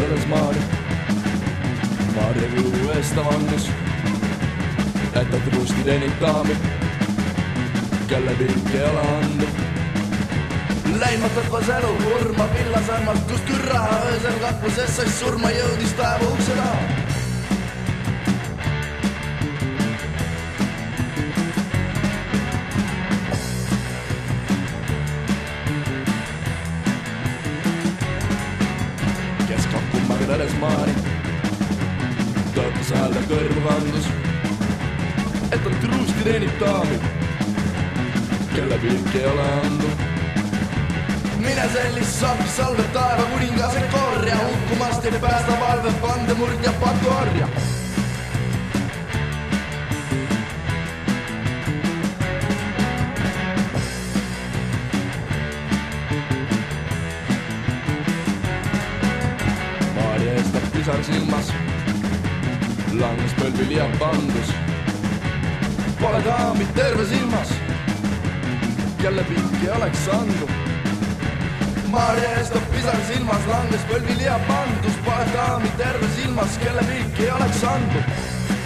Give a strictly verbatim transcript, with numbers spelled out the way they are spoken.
magades Maarja. Maarja kõhu eest ta vangus, et ta truusti teenib daami, kelle pilk ei ole andu. Läimatat elu kurma pillasammalt, kust kürra öösel kakluses sai surma jõudis päeva ukse taha. Teres Maari tõotas häälda kõrvu kandus, et ta truusti teenib daami, kelle pilk ei ole andu. Mine sellist saabki salved taeva kuningase korja, hukkumast ei päästa valve vandemurdja patuorja. Pisar silmas, langes põlvil ja pandus. Pole daamid terve silmas, kelle pilk ei oleks andu. Maarja eestab pisar silmas, langes põlvil ja pandus. Pole daamid terve silmas, kelle pilk ei oleks andu.